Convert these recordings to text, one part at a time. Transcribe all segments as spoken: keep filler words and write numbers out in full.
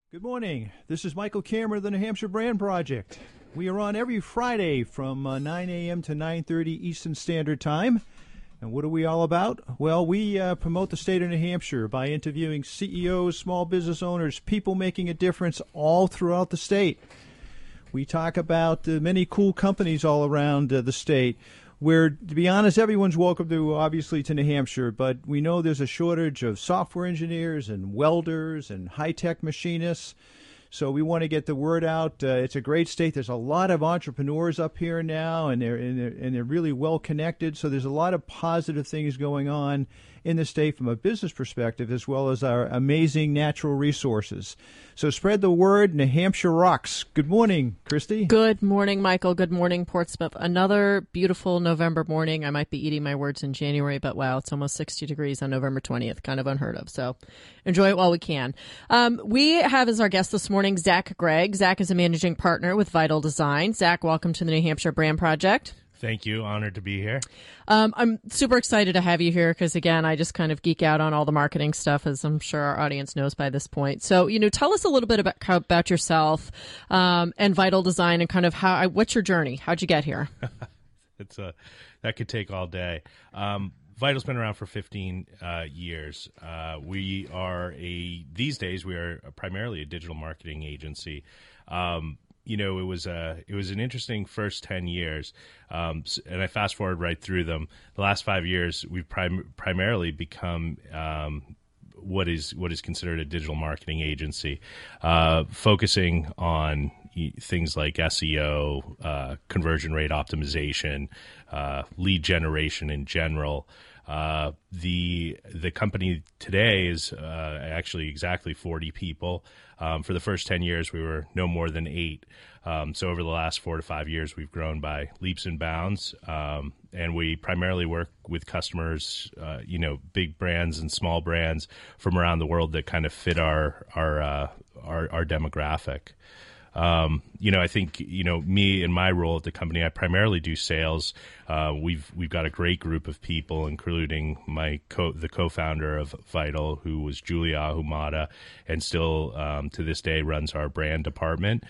Good morning. This is Michael Cameron of the New Hampshire Brand Project. We are on every Friday from uh, nine a.m. to nine thirty Eastern Standard Time. And what are we all about? Well, we uh, promote the state of New Hampshire by interviewing C E Os, small business owners, people making a difference all throughout the state. We talk about uh, many cool companies all around uh, the state where, to be honest, everyone's welcome to, obviously, to New Hampshire, but we know there's a shortage of software engineers and welders and high-tech machinists. So we want to get the word out. Uh, it's a great state. There's a lot of entrepreneurs up here now, and they're, and they're and they're really well connected. So there's a lot of positive things going on in the state from a business perspective, as well as our amazing natural resources. So spread the word. New Hampshire rocks. Good morning, Christy. Good morning, Michael. Good morning, Portsmouth. Another beautiful November morning. I might be eating my words in January, but wow, it's almost sixty degrees on November twentieth. Kind of unheard of. So enjoy it while we can. Um, we have as our guest this morning Zach Gregg. Zach is a managing partner with Vital Design. Zach, welcome to the New Hampshire Brand Project. Thank you. Honored to be here. Um, I'm super excited to have you here because, again, I just kind of geek out on all the marketing stuff, as I'm sure our audience knows by this point. So, you know, tell us a little bit about about yourself um, and Vital Design and kind of how, what's your journey? How'd you get here? It's a, that could take all day. Um, Vital's been around for fifteen uh, years. Uh, we are a, these days, we are primarily a digital marketing agency. Um, You know, it was a it was an interesting first ten years, um, and I fast forward right through them. The last five years, we've prim- primarily become um, what is what is considered a digital marketing agency, uh, focusing on things like S E O, uh, conversion rate optimization, uh, lead generation in general. Uh, the the company today is uh, actually exactly forty people. Um, for the first ten years, we were no more than eight. Um, so over the last four to five years, we've grown by leaps and bounds. Um, and we primarily work with customers, uh, you know, big brands and small brands from around the world that kind of fit our our uh, our, our demographic. Um, you know, I think, you know, me and my role at the company, I primarily do sales. Uh, we've, we've got a great group of people, including my co, the co-founder of Vital, who was Julia Ahumada, and still, um, to this day runs our brand department.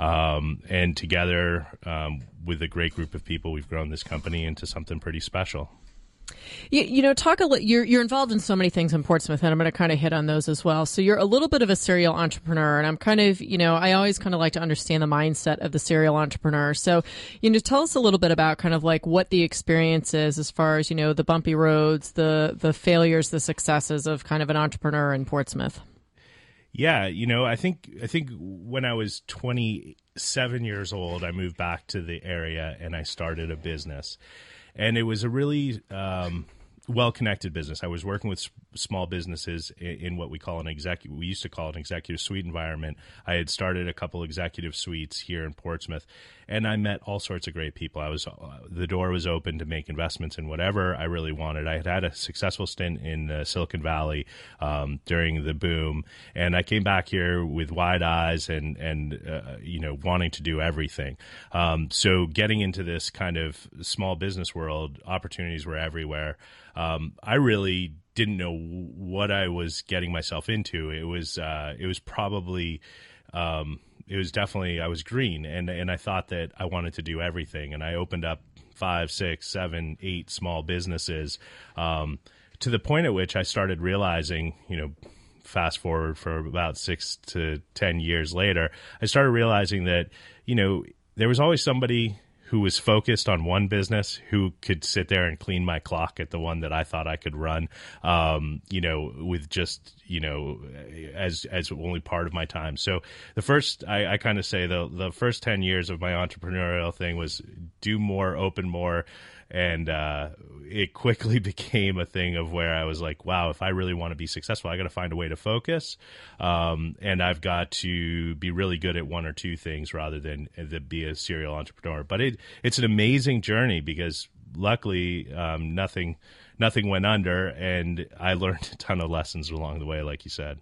Um, and together, um, with a great group of people, we've grown this company into something pretty special. You, you know, talk a little. You're you're involved in so many things in Portsmouth, and I'm going to kind of hit on those as well. So you're a little bit of a serial entrepreneur, and I'm kind of, you know, I always kind of like to understand the mindset of the serial entrepreneur. So, you know, tell us a little bit about kind of like what the experience is as far as, you know, the bumpy roads, the the failures, the successes of kind of an entrepreneur in Portsmouth. Yeah, you know, I think I think when I was twenty-seven years old, I moved back to the area and I started a business. And it was a really um, well-connected business. I was working with s- small businesses in, in what we call an executive, we used to call it an executive suite environment. I had started a couple executive suites here in Portsmouth, and I met all sorts of great people. I was uh, the door was open to make investments in whatever I really wanted. I had had a successful stint in uh, Silicon Valley um, during the boom, and I came back here with wide eyes and and uh, you know, wanting to do everything. Um, so getting into this kind of small business world, opportunities were everywhere. Um, I really didn't know what I was getting myself into. It was uh, it was probably. Um, It was definitely, I was green, and, and I thought that I wanted to do everything. And I opened up five, six, seven, eight small businesses um, to the point at which I started realizing, you know, fast forward for about six to ten years later, I started realizing that, you know, there was always somebody who was focused on one business who could sit there and clean my clock at the one that I thought I could run, um, you know, with just, you know, as as only part of my time. So the first, I, I kind of say the the first ten years of my entrepreneurial thing was do more, open more. And uh, it quickly became a thing of where I was like, wow, if I really want to be successful, I got to find a way to focus. Um, and I've got to be really good at one or two things rather than, than be a serial entrepreneur. But it, it's an amazing journey because luckily um, nothing, nothing went under. And I learned a ton of lessons along the way, like you said.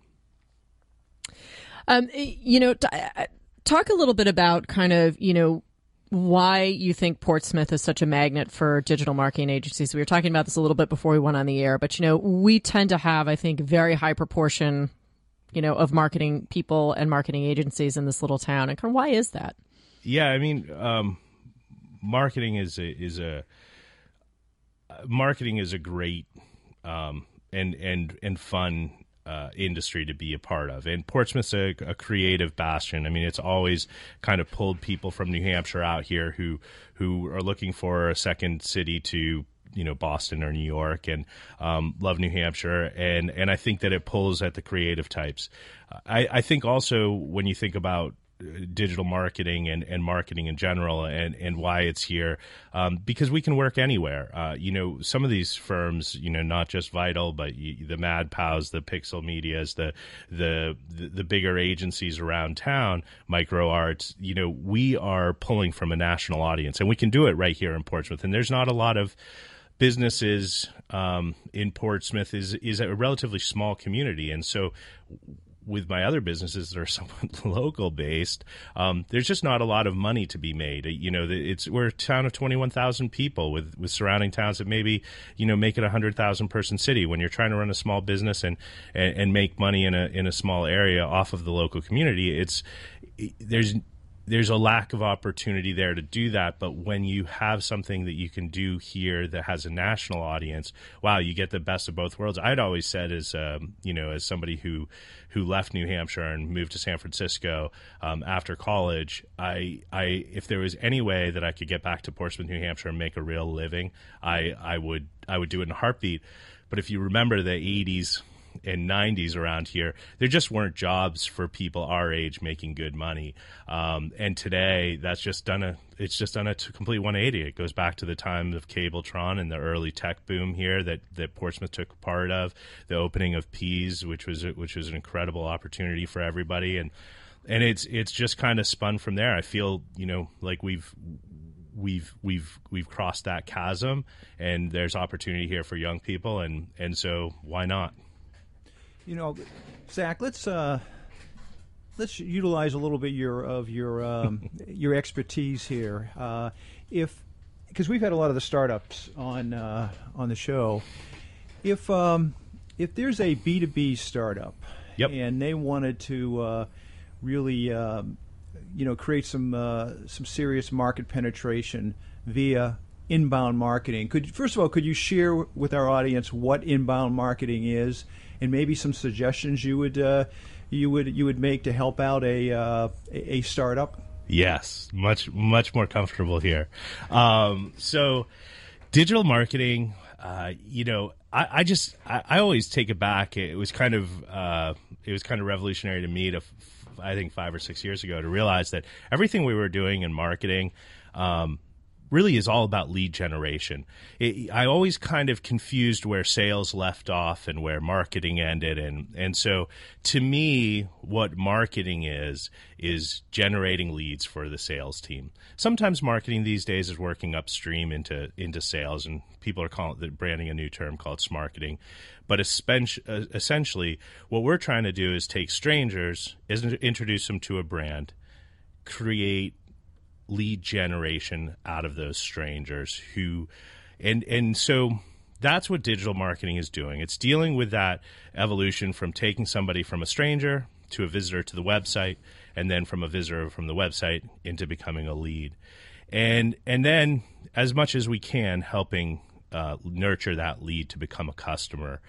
Um, you know, t- talk a little bit about kind of, you know, why you think Portsmouth is such a magnet for digital marketing agencies. We were talking about this a little bit before we went on the air, but, you know, we tend to have, I think, very high proportion you know, of marketing people and marketing agencies in this little town. And kind of why is that? Yeah, I mean, um, marketing is a, is a marketing is a great um, and and and fun uh, industry to be a part of. And Portsmouth's a, a creative bastion. I mean, it's always kind of pulled people from New Hampshire out here who who are looking for a second city to, you know, Boston or New York, and um, love New Hampshire. And, and I think that it pulls at the creative types. I, I think also when you think about digital marketing and, and marketing in general and, and why it's here, um, because we can work anywhere. Uh, you know, some of these firms, you know, not just Vital, but you, the MadPows, the Pixel Medias, the, the, the, the bigger agencies around town, Micro Arts, you know, we are pulling from a national audience, and we can do it right here in Portsmouth. And there's not a lot of businesses um, in Portsmouth. Is, is a relatively small community. And so with my other businesses that are somewhat local based, um, there's just not a lot of money to be made. You know, it's we're a town of twenty-one thousand people with, with surrounding towns that maybe, you know, make it a one hundred thousand person city. When you're trying to run a small business and, and, and make money in a in a small area off of the local community, it's there's there's a lack of opportunity there to do that. But when you have something that you can do here that has a national audience, wow, you get the best of both worlds. I'd always said as, um, you know, as somebody who, who left New Hampshire and moved to San Francisco um, after college, I, I, if there was any way that I could get back to Portsmouth, New Hampshire and make a real living, I, I would, I would do it in a heartbeat. But if you remember the eighties and nineties around here, there just weren't jobs for people our age making good money. Um, and today, that's just done a it's just done a complete one eighty. It goes back to the time of Cabletron and the early tech boom here that, that Portsmouth took part of, the opening of Pease, which was which was an incredible opportunity for everybody, and and it's it's just kind of spun from there. I feel, you know, like we've we've we've we've crossed that chasm, and there's opportunity here for young people, and and so why not? You know, Zach, let's uh, let's utilize a little bit your of your um, your expertise here. Uh, if because we've had a lot of the startups on uh, on the show, if um, if there's a B two B startup, yep, and they wanted to uh, really um, you know create some uh, some serious market penetration via inbound marketing, could first of all could you share with our audience what inbound marketing is? And maybe some suggestions you would uh, you would you would make to help out a uh, a startup. Yes, much much more comfortable here. Um, so, digital marketing, uh, you know, I, I just I, I always take it back. It was kind of uh, it was kind of revolutionary to me to f- I think five or six years ago to realize that everything we were doing in marketing Um, really is all about lead generation. It, I always kind of confused where sales left off and where marketing ended. And, and so to me, what marketing is, is generating leads for the sales team. Sometimes marketing these days is working upstream into, into sales, and people are calling it, branding a new term called smarketing. But essentially, what we're trying to do is take strangers, introduce them to a brand, create lead generation out of those strangers who, and and so that's what digital marketing is doing. It's dealing with that evolution from taking somebody from a stranger to a visitor to the website, and then from a visitor from the website into becoming a lead. And and then, as much as we can, helping uh, nurture that lead to become a customer.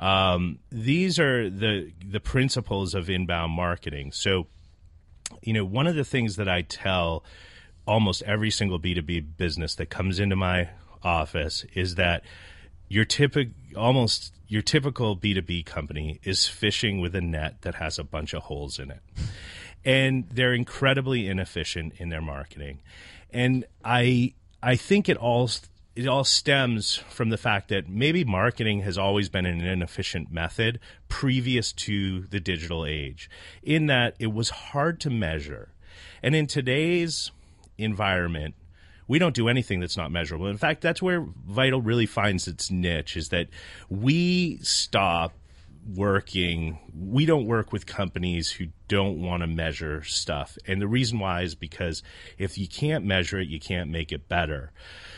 Um, these are the the principles of inbound marketing. So, you know, one of the things that I tell almost every single B two B business that comes into my office is that your typical, almost your typical B two B company is fishing with a net that has a bunch of holes in it. And they're incredibly inefficient in their marketing. And I I think it all it all stems from the fact that maybe marketing has always been an inefficient method previous to the digital age, in that it was hard to measure. And in today's environment, we don't do anything that's not measurable. In fact, that's where Vital really finds its niche, is that we stop working, we don't work with companies who don't want to measure stuff. And the reason why is because if you can't measure it, you can't make it better.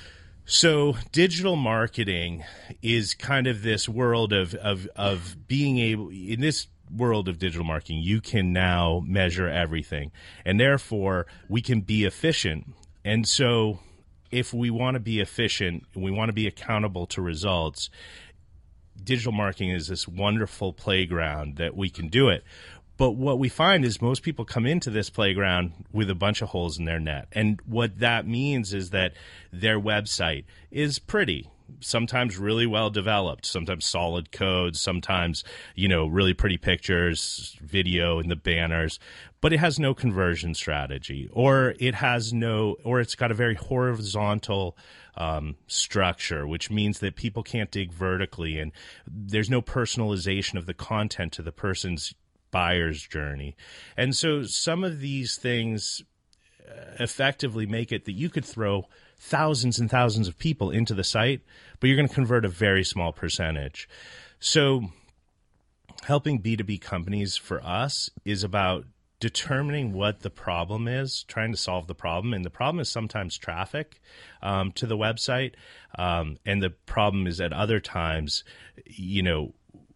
So digital marketing is kind of this world of, of, of being able, in this world of digital marketing, you can now measure everything, and therefore we can be efficient. And so if we want to be efficient, we want to be accountable to results, digital marketing is this wonderful playground that we can do it. But what we find is most people come into this playground with a bunch of holes in their net. And what that means is that their website is pretty, sometimes really well developed, sometimes solid code, sometimes, you know, really pretty pictures, video in the banners, but it has no conversion strategy, or it has no, or it's got a very horizontal um, structure, which means that people can't dig vertically, and there's no personalization of the content to the person's buyer's journey. And so some of these things effectively make it that you could throw thousands and thousands of people into the site, but you're going to convert a very small percentage. So helping B two B companies for us is about determining what the problem is, trying to solve the problem. And the problem is sometimes traffic um, to the website. Um, and the problem is at other times, you know,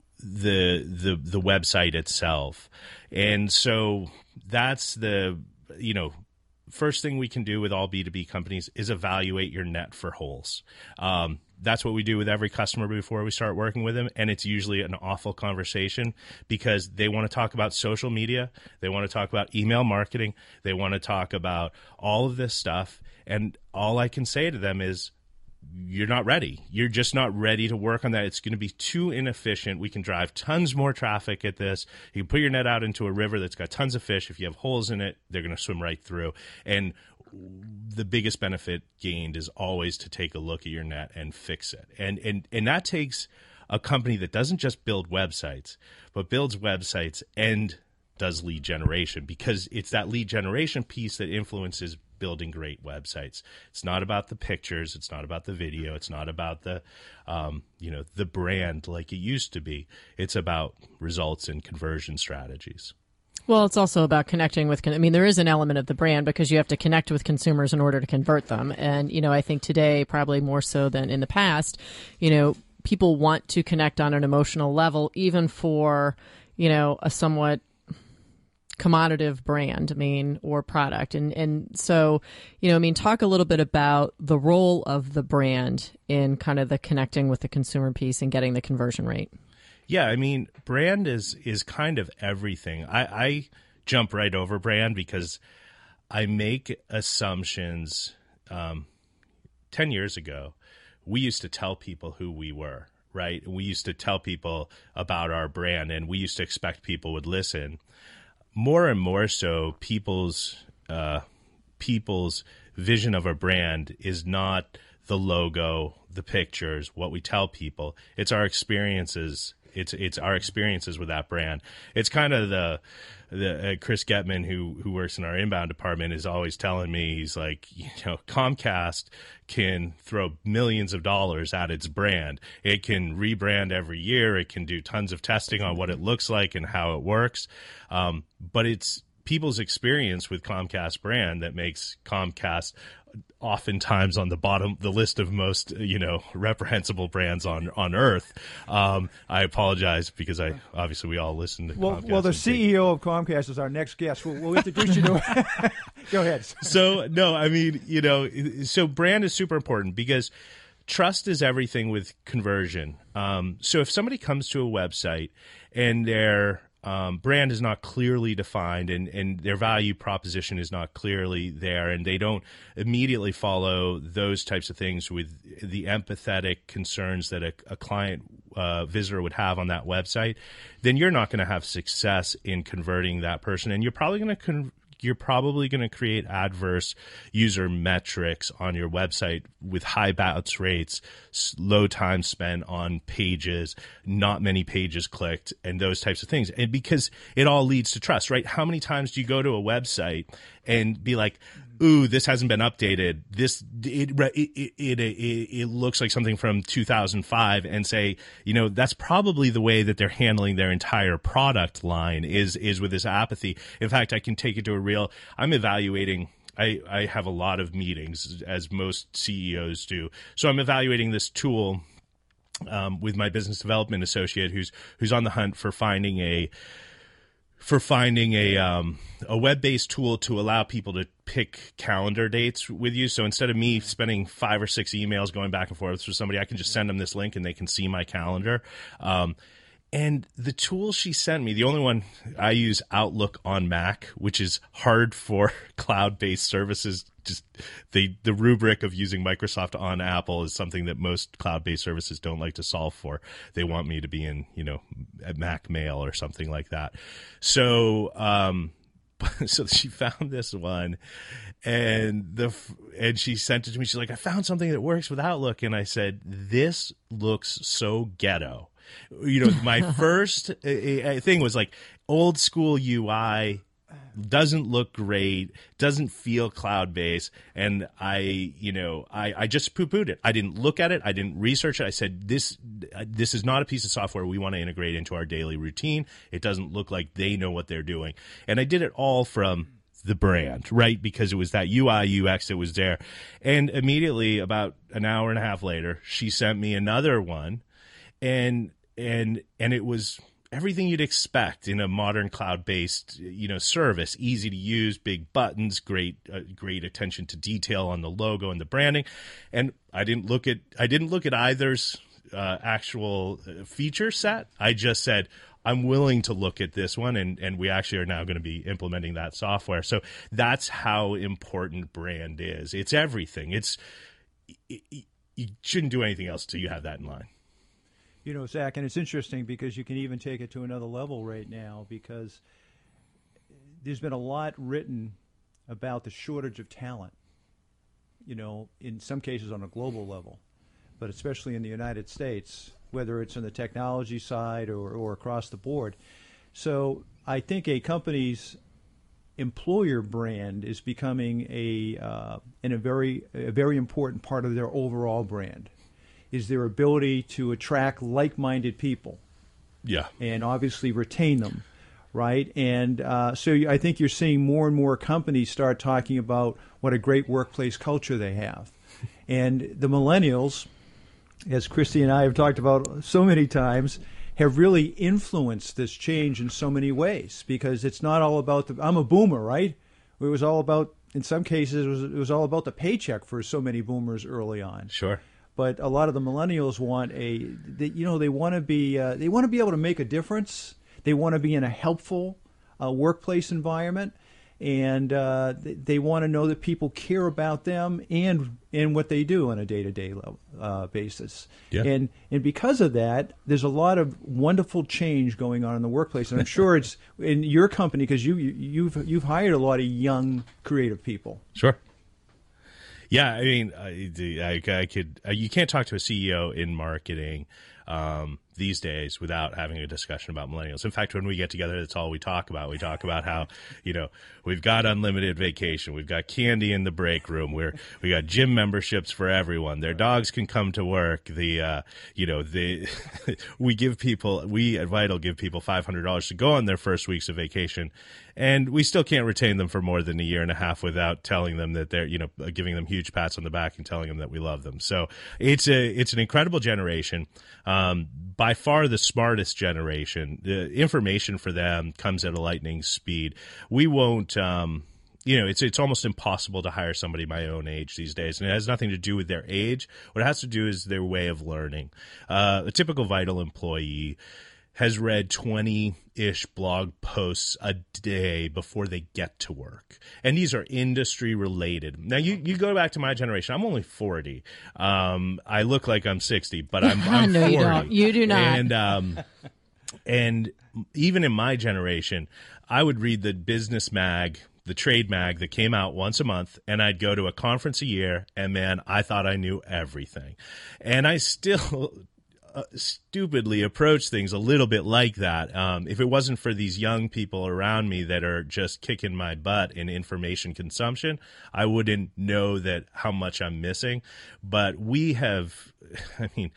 the the the website itself. And so that's the, you know, first thing we can do with all B two B companies is evaluate your net for holes. Um, that's what we do with every customer before we start working with them. And it's usually an awful conversation because they want to talk about social media. They want to talk about email marketing. They want to talk about all of this stuff. And all I can say to them is, you're not ready. You're just not ready to work on that. It's going to be too inefficient. We can drive tons more traffic at this. You can put your net out into a river that's got tons of fish. If you have holes in it, they're going to swim right through. And the biggest benefit gained is always to take a look at your net and fix it. And and and that takes a company that doesn't just build websites, but builds websites and does lead generation, because it's that lead generation piece that influences building great websites. It's not about the pictures. It's not about the video. It's not about the, um, you know, the brand like it used to be. It's about results and conversion strategies. Well, it's also about connecting with, I mean, there is an element of the brand because you have to connect with consumers in order to convert them. And, you know, I think today, probably more so than in the past, you know, people want to connect on an emotional level, even for, you know, a somewhat commoditative brand, I mean, or product. And, and so, you know, I mean, talk a little bit about the role of the brand in kind of the connecting with the consumer piece and getting the conversion rate. Yeah, I mean, brand is is kind of everything. I, I jump right over brand because I make assumptions. Um, ten years ago, we used to tell people who we were, right? We used to tell people about our brand, and we used to expect people would listen. More and more so, people's uh, people's vision of a brand is not the logo, the pictures, what we tell people. It's our experiences. It's it's our experiences with that brand. It's kind of the the uh, Chris Getman, who who works in our inbound department, is always telling me, he's like, you know, Comcast can throw millions of dollars at its brand. It can rebrand every year. It can do tons of testing on what it looks like and how it works. Um, but it's people's experience with Comcast brand that makes Comcast oftentimes on the bottom, the list of most, you know, reprehensible brands on, on earth. Um, I apologize because I, obviously we all listen to well, Comcast. Well, the C E O of Comcast is our next guest. We'll, we'll introduce you to Go ahead. So, no, I mean, you know, so brand is super important because trust is everything with conversion. Um, so if somebody comes to a website and they're, Um, brand is not clearly defined and, and their value proposition is not clearly there, and they don't immediately follow those types of things with the empathetic concerns that a, a client uh, visitor would have on that website, then you're not going to have success in converting that person, and you're probably going to con- you're probably going to create adverse user metrics on your website with high bounce rates, low time spent on pages, not many pages clicked, and those types of things. And because it all leads to trust, right? How many times do you go to a website and be like, ooh, this hasn't been updated. This it it it it, it looks like something from two thousand five, and say, you know, that's probably the way that they're handling their entire product line is is with this apathy. In fact, I can take it to a real. I'm evaluating. I I have a lot of meetings, as most C E Os do. So I'm evaluating this tool um, with my business development associate who's who's on the hunt for finding a for finding a um, a web-based tool to allow people to pick calendar dates with you. So instead of me spending five or six emails going back and forth with somebody, I can just send them this link and they can see my calendar. Um, and the tool she sent me, the only one I use, Outlook on Mac, which is hard for cloud-based services. Just the the rubric of using Microsoft on Apple is something that most cloud-based services don't like to solve for. They want me to be in, you know, Mac Mail or something like that. So, um, so she found this one, and the and she sent it to me. She's like, "I found something that works with Outlook," and I said, "This looks so ghetto." You know, my first uh, thing was like old school U I. Doesn't look great, doesn't feel cloud-based, and I, you know, I, I just poo-pooed it. I didn't look at it. I didn't research it. I said, this this is not a piece of software we want to integrate into our daily routine. It doesn't look like they know what they're doing. And I did it all from the brand, right? Because it was that U I, U X that was there. And immediately, about an hour and a half later, she sent me another one, and and and it was everything you'd expect in a modern cloud-based, you know, service. Easy to use, big buttons, great, uh, great attention to detail on the logo and the branding. And I didn't look at, I didn't look at either's uh, actual feature set. I just said, I'm willing to look at this one, and, and we actually are now going to be implementing that software. So that's how important brand is. It's everything. It's it, it, you shouldn't do anything else till you have that in line. You know, Zach, and it's interesting because you can even take it to another level right now, because there's been a lot written about the shortage of talent, you know, in some cases on a global level, but especially in the United States, whether it's on the technology side or, or across the board. So I think a company's employer brand is becoming a, uh, in a very, a very important part of their overall brand. Is their ability to attract like-minded people, yeah, and obviously retain them, right? And uh, so I think you're seeing more and more companies start talking about what a great workplace culture they have. And the millennials, as Christy and I have talked about so many times, have really influenced this change in so many ways, because it's not all about the, I'm a boomer, right? It was all about, in some cases, it was, it was all about the paycheck for so many boomers early on. Sure. But a lot of the millennials want a, they, you know, they want to be, uh, they want to be able to make a difference. They want to be in a helpful uh, workplace environment, and uh, they, they want to know that people care about them and and what they do on a day-to-day level, uh, basis. Yeah. And and because of that, there's a lot of wonderful change going on in the workplace, and I'm sure it's in your company because you you've you've hired a lot of young creative people. Sure. Yeah, I mean, I, I, I could. Uh, you can't talk to a C E O in marketing um, these days without having a discussion about millennials. In fact, when we get together, that's all we talk about. We talk about how, you know, we've got unlimited vacation, we've got candy in the break room, we're we got gym memberships for everyone. Their dogs can come to work. The uh, you know, the we give people we at Vital give people five hundred dollars to go on their first weeks of vacation. And we still can't retain them for more than a year and a half without telling them that they're, you know, giving them huge pats on the back and telling them that we love them. So it's a, it's an incredible generation. Um, by far the smartest generation. The information for them comes at a lightning speed. We won't, um, you know, it's, it's almost impossible to hire somebody my own age these days. And it has nothing to do with their age. What it has to do is their way of learning. Uh, a typical Vital employee has read twenty-ish blog posts a day before they get to work. And these are industry related. Now, you, you go back to my generation. I'm only forty. Um, I look like I'm sixty, but I'm, I'm no, forty. You don't. You do not. And, um, and even in my generation, I would read the business mag, the trade mag that came out once a month, and I'd go to a conference a year, and man, I thought I knew everything. And I still Uh, stupidly approach things a little bit like that. Um, if it wasn't for these young people around me that are just kicking my butt in information consumption, I wouldn't know that how much I'm missing. But we have, I mean,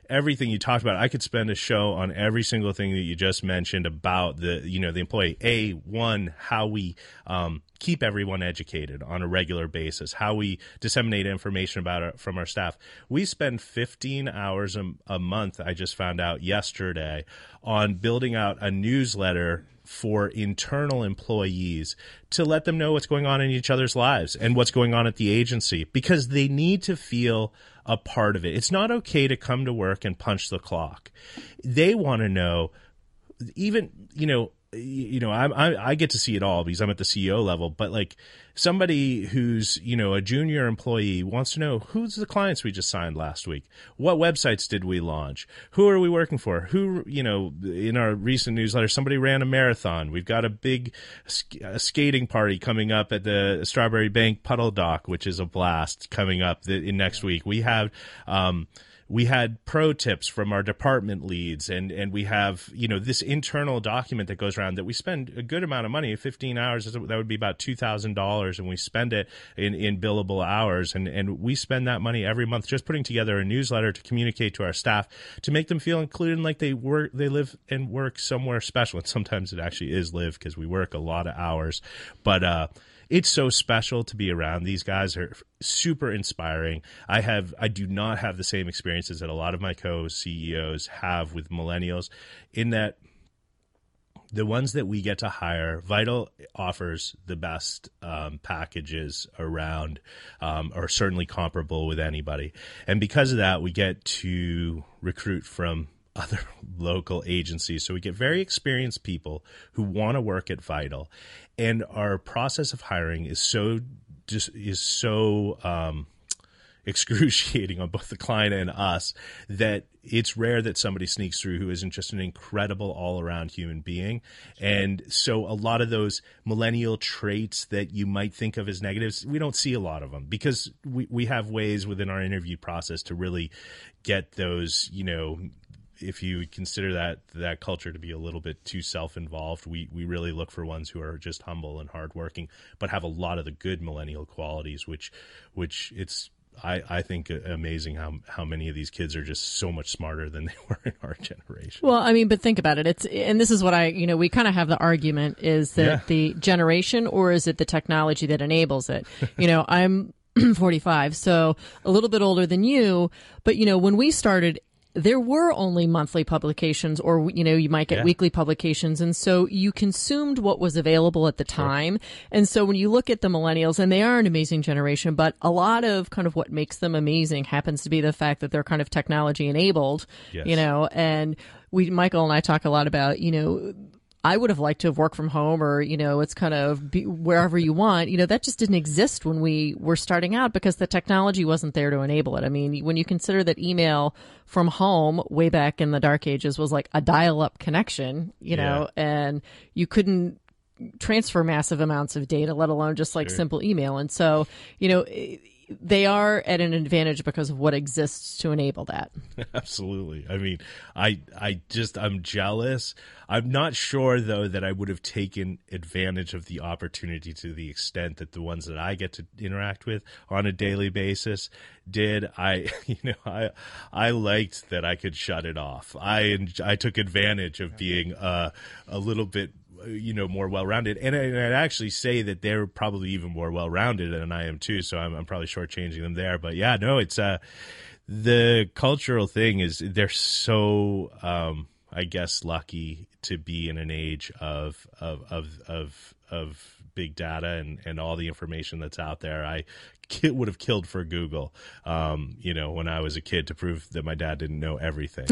everything you talked about. I could spend a show on every single thing that you just mentioned about the, you know, the employee. A, one, how we um, keep everyone educated on a regular basis, how we disseminate information about it from our staff. We spend fifteen hours a, a month, I just found out yesterday, on building out a newsletter for internal employees to let them know what's going on in each other's lives and what's going on at the agency, because they need to feel a part of it. It's not okay to come to work and punch the clock. They want to know, even, you know, you know, I, I I get to see it all because I'm at the C E O level, but like somebody who's, you know, a junior employee wants to know, who's the clients we just signed last week? What websites did we launch? Who are we working for? Who, you know, in our recent newsletter, somebody ran a marathon. We've got a big a skating party coming up at the Strawberry Bank Puddle Dock, which is a blast, coming up the, in next week. We have, um, we had pro tips from our department leads, and, and we have, you know, this internal document that goes around that we spend a good amount of money, fifteen hours, that would be about two thousand dollars, and we spend it in, in billable hours. And, and we spend that money every month just putting together a newsletter to communicate to our staff, to make them feel included and like they work, they live and work somewhere special. And sometimes it actually is live, because we work a lot of hours. But, uh, it's so special to be around. These guys are super inspiring. I have, I do not have the same experiences that a lot of my co-C E Os have with millennials, in that the ones that we get to hire, Vital offers the best um, packages around, um, or certainly comparable with anybody. And because of that, we get to recruit from other local agencies. So we get very experienced people who want to work at Vital, and our process of hiring is so just is so um, excruciating on both the client and us that it's rare that somebody sneaks through who isn't just an incredible all-around human being. And so a lot of those millennial traits that you might think of as negatives, we don't see a lot of them, because we, we have ways within our interview process to really get those, you know, if you consider that that culture to be a little bit too self-involved, we, we really look for ones who are just humble and hardworking, but have a lot of the good millennial qualities, which which it's I, I think amazing how how many of these kids are just so much smarter than they were in our generation. Well, I mean, but think about it. It's and this is what I, you know, we kind of have the argument, is that Yeah. the generation, or is it the technology that enables it? You know, I'm forty-five, so a little bit older than you, but you know, when we started, there were only monthly publications, or, you know, you might get Yeah. weekly publications. And so you consumed what was available at the time. And so when you look at the millennials, and they are an amazing generation, but a lot of kind of what makes them amazing happens to be the fact that they're kind of technology enabled, Yes. you know, and we, Michael and I talk a lot about, you know, I would have liked to have worked from home, or, you know, it's kind of be wherever you want. You know, that just didn't exist when we were starting out, because the technology wasn't there to enable it. I mean, when you consider that email from home way back in the dark ages was like a dial-up connection, you know, and you couldn't transfer massive amounts of data, let alone just like Sure. simple email. And so, you know, they are at an advantage because of what exists to enable that. Absolutely. I mean, I I just I'm jealous. I'm not sure though that I would have taken advantage of the opportunity to the extent that the ones that I get to interact with on a daily basis did. I you know I I liked that I could shut it off. I I took advantage of being uh, a little bit, you know, more well-rounded. And, I, and I'd actually say that they're probably even more well-rounded than I am too. So I'm, I'm probably shortchanging them there. But yeah, no, it's uh, the cultural thing is they're so, um, I guess, lucky to be in an age of, of, of, of, of big data and, and all the information that's out there. I ki- would have killed for Google, um, you know, when I was a kid, to prove that my dad didn't know everything.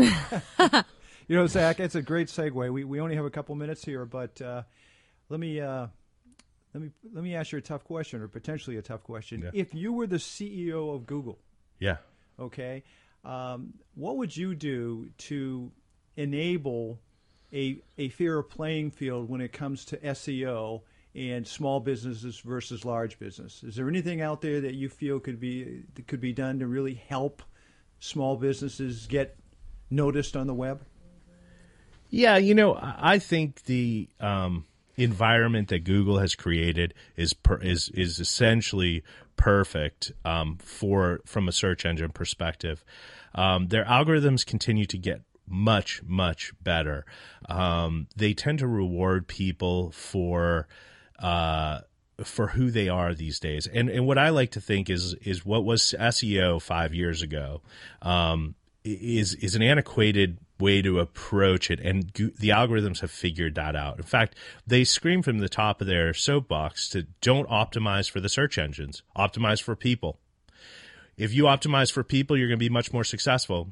You know, Zach, it's a great segue. We we only have a couple minutes here, but uh, let me uh, let me let me ask you a tough question, or potentially a tough question. Yeah. If you were the C E O of Google, Yeah. okay, um, what would you do to enable a a fairer playing field when it comes to S E O and small businesses versus large business? Is there anything out there that you feel could be that could be done to really help small businesses get noticed on the web? Yeah, you know, I I think the um, environment that Google has created is per, is is essentially perfect um, for from a search engine perspective. Um, their algorithms continue to get much much better. Um, they tend to reward people for uh, for who they are these days. And and what I like to think is is what was S E O five years ago um, is is an antiquated way to approach it, and the algorithms have figured that out. In fact, they scream from the top of their soapbox to don't optimize for the search engines, optimize for people. If you optimize for people, you're going to be much more successful.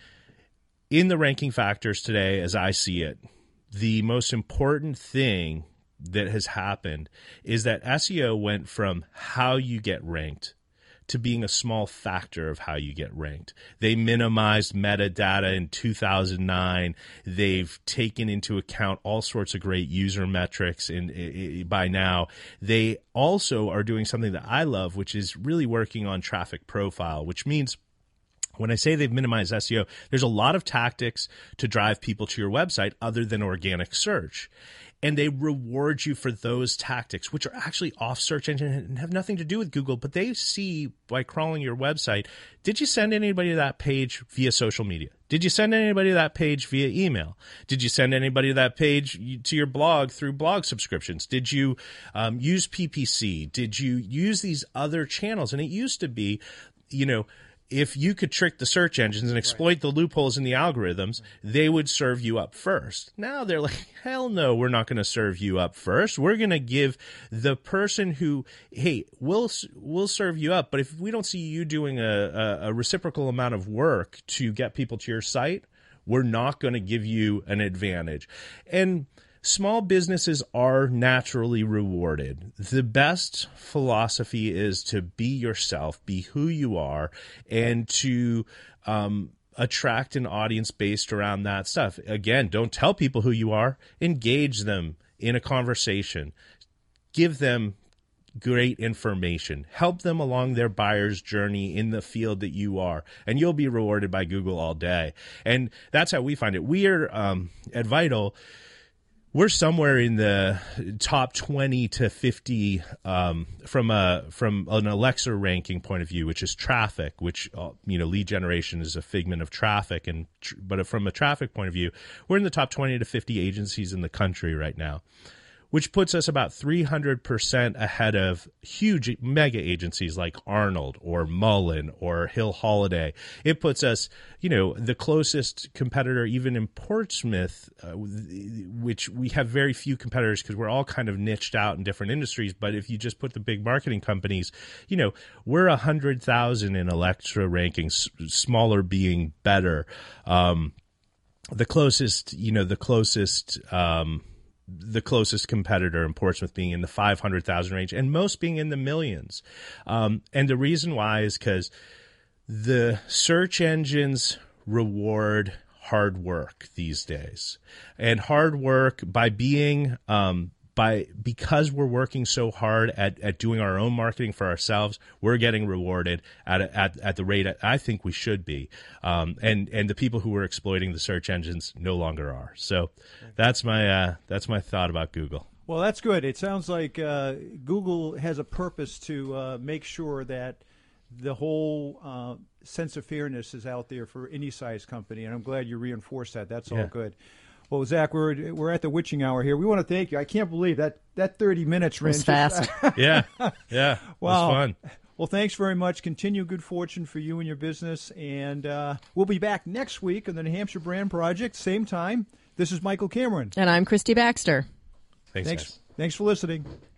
In the ranking factors today, as I see it, the most important thing that has happened is that S E O went from how you get ranked to being a small factor of how you get ranked. They minimized metadata in two thousand nine. They've taken into account all sorts of great user metrics in, in, by now. They also are doing something that I love, which is really working on traffic profile, which means when I say they've minimized S E O, there's a lot of tactics to drive people to your website other than organic search. And they reward you for those tactics, which are actually off search engine and have nothing to do with Google. But they see by crawling your website, did you send anybody to that page via social media? Did you send anybody to that page via email? Did you send anybody to that page to your blog through blog subscriptions? Did you um, use P P C? Did you use these other channels? And it used to be, you know, if you could trick the search engines and exploit right. the loopholes in the algorithms, they would serve you up first. Now they're like, hell no, we're not going to serve you up first. We're going to give the person who, hey, we'll we'll serve you up, but if we don't see you doing a, a, a reciprocal amount of work to get people to your site, we're not going to give you an advantage. And small businesses are naturally rewarded. The best philosophy is to be yourself, be who you are, and to um, attract an audience based around that stuff. Again, don't tell people who you are. Engage them in a conversation. Give them great information. Help them along their buyer's journey in the field that you are, and you'll be rewarded by Google all day. And that's how we find it. We are um, at Vital. We're somewhere in the top twenty to fifty um, from a from an Alexa ranking point of view, which is traffic, which uh, you know lead generation is a figment of traffic, and tr- but from a traffic point of view, we're in the top twenty to fifty agencies in the country right now, which puts us about three hundred percent ahead of huge mega agencies like Arnold or Mullen or Hill Holiday. It puts us, you know, the closest competitor even in Portsmouth, uh, which we have very few competitors because we're all kind of niched out in different industries. But if you just put the big marketing companies, you know, we're one hundred thousand in Alexa rankings, smaller being better. Um, the closest, you know, the closest um the closest competitor in Portsmouth being in the five hundred thousand range, and most being in the millions. Um, and the reason why is because the search engines reward hard work these days. And hard work by being, um, by because we're working so hard at, at doing our own marketing for ourselves, we're getting rewarded at at at the rate I think we should be, um, and and the people who are exploiting the search engines no longer are. So that's my uh, that's my thought about Google. Well, that's good. It sounds like uh, Google has a purpose to uh, make sure that the whole uh, sense of fairness is out there for any size company, and I'm glad you reinforced that. That's all Yeah. good. Well, Zach, we're we're at the witching hour here. We want to thank you. I can't believe that that thirty minutes ran was fast. yeah, yeah, Wow. it was fun. Well, thanks very much. Continue good fortune for you and your business, and uh, we'll be back next week on the New Hampshire Brand Project, same time. This is Michael Cameron. And I'm Christy Baxter. Thanks. Thanks, guys. thanks for listening.